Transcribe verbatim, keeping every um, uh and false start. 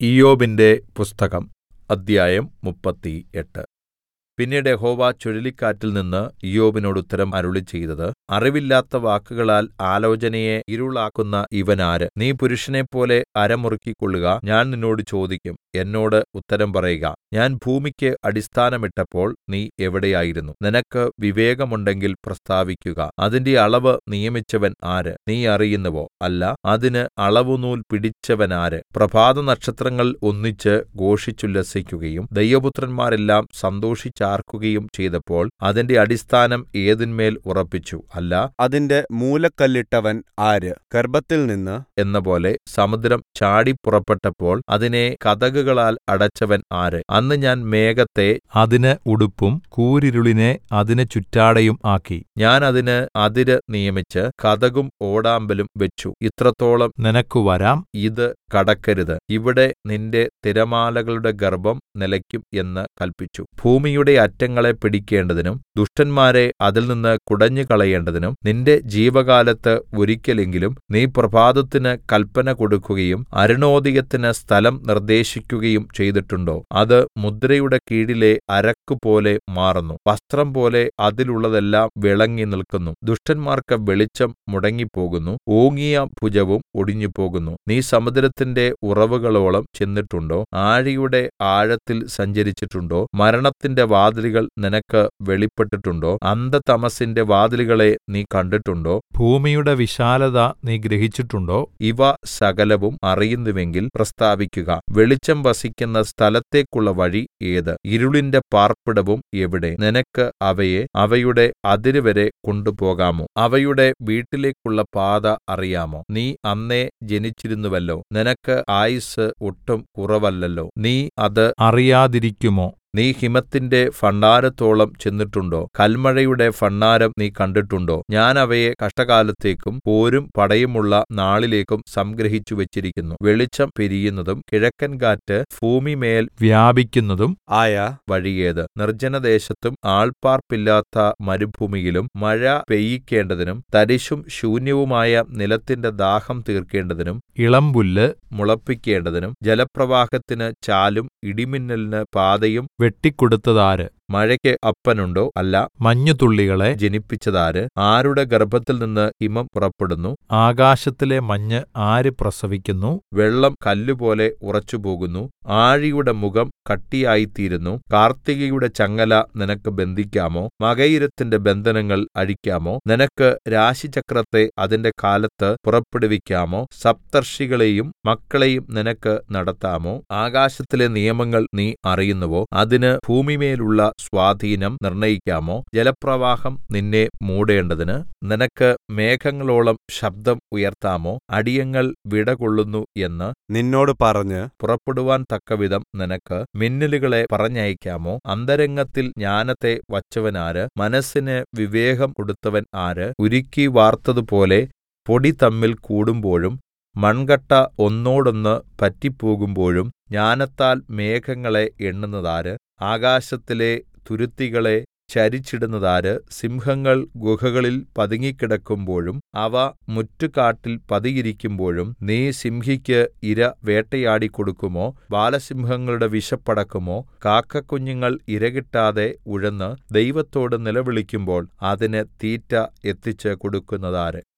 ഇയ്യോബിന്റെ പുസ്തകം അദ്ധ്യായം മുപ്പത്തിയെട്ട്. പിന്നീട് യഹോവ ചുഴലിക്കാറ്റിൽ നിന്ന് ഇയ്യോബിനോട് ഉത്തരം അരുളിച്ചെയ്തത്, അറിവില്ലാത്ത വാക്കുകളാൽ ആലോചനയെ ഇരുളാക്കുന്ന ഇവൻ ആര്? നീ പുരുഷനെപ്പോലെ അര മുറുക്കിക്കൊള്ളുക. ഞാൻ നിന്നോട് ചോദിക്കും, എന്നോട് ഉത്തരം പറയുക. ഞാൻ ഭൂമിക്ക് അടിസ്ഥാനമിട്ടപ്പോൾ നീ എവിടെയായിരുന്നു? നിനക്ക് വിവേകമുണ്ടെങ്കിൽ പ്രസ്താവിക്കുക. അതിന്റെ അളവ് നിയമിച്ചവൻ ആര്? നീ അറിയുന്നുവോ? അല്ല, അതിന് അളവുനൂൽ പിടിച്ചവനാര്? പ്രഭാതനക്ഷത്രങ്ങൾ ഒന്നിച്ച് ഘോഷിച്ചുല്ലസിക്കുകയും ദൈവപുത്രന്മാരെല്ലാം സന്തോഷിച്ചാർക്കുകയും ചെയ്തപ്പോൾ അതിന്റെ അടിസ്ഥാനം ഏതിന്മേൽ ഉറപ്പിച്ചു? അല്ല, അതിന്റെ മൂലക്കല്ലിട്ടവൻ ആര്? ഗർഭത്തിൽനിന്ന് എന്നപോലെ സമുദ്രം ചാടിപ്പുറപ്പെട്ടപ്പോൾ അതിനെ കതകുകളാൽ അടച്ചവൻ ആര്? അന്ന് ഞാൻ മേഘത്തെ അതിന് ഉടുപ്പും കൂരിരുളിനെ അതിന് ചുറ്റാടയും ആക്കി. ഞാൻ അതിന് അതിര് നിയമിച്ച് കതകും ഓടാമ്പലും വെച്ചു. ഇത്രത്തോളം നിനക്ക് വരാം, ഇത് കടക്കരുത്. ഇവിടെ നിന്റെ തിരമാലകളുടെ ഗർഭം നിലയ്ക്കും എന്ന് കല്പിച്ചു. ഭൂമിയുടെ അറ്റങ്ങളെ പിടിക്കേണ്ടതിനും ദുഷ്ടന്മാരെ അതിൽനിന്ന് കുടഞ്ഞുകളയേണ്ടതിനും നിന്റെ ജീവകാലത്ത് ഒരിക്കലെങ്കിലും നീ പ്രഭാതത്തിന് കല്പന കൊടുക്കുകയും അരുണോദയത്തിന് സ്ഥലം നിർദ്ദേശിക്കുകയും ചെയ്തിട്ടുണ്ടോ? അത് മുദ്രയുടെ കീഴിലെ അരക്കുപോലെ മാറുന്നു. വസ്ത്രം പോലെ അതിലുള്ളതെല്ലാം വിളങ്ങി നിൽക്കുന്നു. ദുഷ്ടന്മാർക്ക് വെളിച്ചം മുടങ്ങിപ്പോകുന്നു. ഓങ്ങിയ ഭുജവും ഒടിഞ്ഞുപോകുന്നു. നീ സമുദ്രത്തിന്റെ ഉറവുകളോളം ചെന്നിട്ടുണ്ടോ? ആഴിയുടെ ആഴത്തിൽ സഞ്ചരിച്ചിട്ടുണ്ടോ? മരണത്തിന്റെ വാതിലുകൾ നിനക്ക് വെളിപ്പെട്ടിട്ടുണ്ടോ? അന്ധതമസിന്റെ വാതിലുകളെ നീ കണ്ടിട്ടുണ്ടോ? ഭൂമിയുടെ വിശാലത നീ ഗ്രഹിച്ചിട്ടുണ്ടോ? ഇവ സകലവും അറിയുന്നുവെങ്കിൽ പ്രസ്താവിക്കുക. വെളിച്ചം വസിക്കുന്ന സ്ഥലത്തേക്കുള്ള വഴി ഏത്? ഇരുളിന്റെ പാർപ്പിടവും എവിടെ? നിനക്ക് അവയെ അവയുടെ അതിരുവരെ കൊണ്ടുപോകാമോ? അവയുടെ വീട്ടിലേക്കുള്ള പാത അറിയാമോ? നീ അന്നേ ജനിച്ചിരുന്നുവല്ലോ. നിനക്ക് ആയുസ്സ് ഒട്ടും കുറവല്ലല്ലോ. നീ അത് അറിയാതിരിക്കുമോ? നീ ഹിമത്തിന്റെ ഭണ്ഡാരത്തോളം ചെന്നിട്ടുണ്ടോ? കൽമഴയുടെ ഭണ്ഡാരം നീ കണ്ടിട്ടുണ്ടോ? ഞാൻ അവയെ കഷ്ടകാലത്തേക്കും പോരും പടയുമുള്ള നാളിലേക്കും സംഗ്രഹിച്ചു വച്ചിരിക്കുന്നു. വെളിച്ചം പിരിയുന്നതും കിഴക്കൻ കാറ്റ് ഭൂമിമേൽ വ്യാപിക്കുന്നതും ആയ വഴിയേത്? നിർജ്ജനദേശത്തും ആൾപ്പാർപ്പില്ലാത്ത മരുഭൂമിയിലും മഴ പെയ്യിക്കേണ്ടതിനും തരിശും ശൂന്യവുമായ നിലത്തിന്റെ ദാഹം തീർക്കേണ്ടതിനും ഇളമ്പുല്ല് മുളപ്പിക്കേണ്ടതിനും ജലപ്രവാഹത്തിന് ചാലും ഇടിമിന്നലിന് പാതയും വെട്ടിക്കൊടുത്തതാര്? മഴയ്ക്ക് അപ്പനുണ്ടോ? അല്ല, മഞ്ഞുതുള്ളികളെ ജനിപ്പിച്ചതാര്? ആരുടെ ഗർഭത്തിൽ നിന്ന് ഹിമം പുറപ്പെടുന്നു? ആകാശത്തിലെ മഞ്ഞ് ആര് പ്രസവിക്കുന്നു? വെള്ളം കല്ലുപോലെ ഉറച്ചുപോകുന്നു. ആഴിയുടെ മുഖം കട്ടിയായിത്തീരുന്നു. കാർത്തികയുടെ ചങ്ങല നിനക്ക് ബന്ധിക്കാമോ? മകയിരത്തിന്റെ ബന്ധനങ്ങൾ അഴിക്കാമോ? നിനക്ക് രാശിചക്രത്തെ അതിന്റെ കാലത്ത് പുറപ്പെടുവിക്കാമോ? സപ്തർഷികളെയും മക്കളെയും നിനക്ക് നടത്താമോ? ആകാശത്തിലെ നിയമങ്ങൾ നീ അറിയുന്നുവോ? അതിന് ഭൂമിമേലുള്ള സ്വാധീനം നിർണയിക്കാമോ? ജലപ്രവാഹം നിന്നെ മൂടേണ്ടതിന് നിനക്ക് മേഘങ്ങളോളം ശബ്ദം ഉയർത്താമോ? അടിയങ്ങൾ വിടകൊള്ളുന്നു എന്ന് നിന്നോട് പറഞ്ഞ് പുറപ്പെടുവാൻ തക്കവിധം നിനക്ക് മിന്നലുകളെ പറഞ്ഞയക്കാമോ? അന്തരംഗത്തിൽ ജ്ഞാനത്തെ വച്ചവനാര്? മനസ്സിന് വിവേകം കൊടുത്തവൻ ആര്? ഉരുക്കി വാർത്തതുപോലെ പൊടി തമ്മിൽ കൂടുമ്പോഴും മൺകട്ട ഒന്നോടൊന്ന് പറ്റിപ്പോകുമ്പോഴും ജ്ഞാനത്താൽ മേഘങ്ങളെ എണ്ണുന്നതാര്? ആകാശത്തിലെ തുരുത്തികളെ ചരിച്ചിടുന്നതാര്? സിംഹങ്ങൾ ഗുഹകളിൽ പതുങ്ങിക്കിടക്കുമ്പോഴും അവ മുറ്റുകാട്ടിൽ പതിയിരിക്കുമ്പോഴും നീ സിംഹിക്ക് ഇര വേട്ടയാടിക്കൊടുക്കുമോ? ബാലസിംഹങ്ങളുടെ വിശപ്പടക്കുമോ? കാക്കക്കുഞ്ഞുങ്ങൾ ഇരകിട്ടാതെ ഉഴന്ന് ദൈവത്തോട് നിലവിളിക്കുമ്പോൾ അതിന് തീറ്റ എത്തിച്ച് കൊടുക്കുന്നതാര്?